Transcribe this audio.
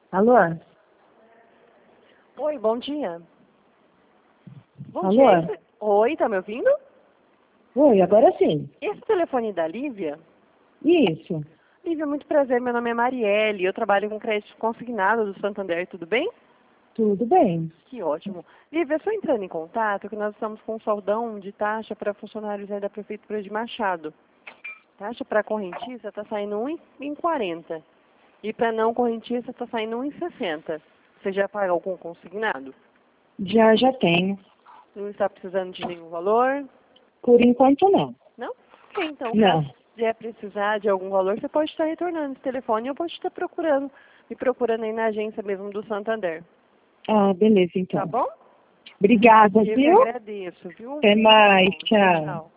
Alô? Oi, bom dia. Bom Alô? dia. Oi, tá me ouvindo? Oi, agora sim. Esse telefone da Lívia? Isso. Lívia, muito prazer, meu nome é Marielle, eu trabalho com crédito consignado do Santander, tudo bem? Tudo bem. Que ótimo. Lívia, só entrando em contato, que nós estamos com um soldão de taxa para funcionários aí da Prefeitura de Machado. Taxa para correntista está saindo 1,40 e para não correntista está saindo 1,60. Você já paga algum consignado? Já tenho. Não está precisando de nenhum valor? Por enquanto, não. Não? Ok, então, caso Não. vier precisar de algum valor, você pode estar retornando esse telefone ou pode estar me procurando aí na agência mesmo do Santander. Ah, beleza, Tá então. bom? Obrigada, Eu que viu? agradeço, viu? Até Tudo de mais. bom. Tchau, Tchau. tchau.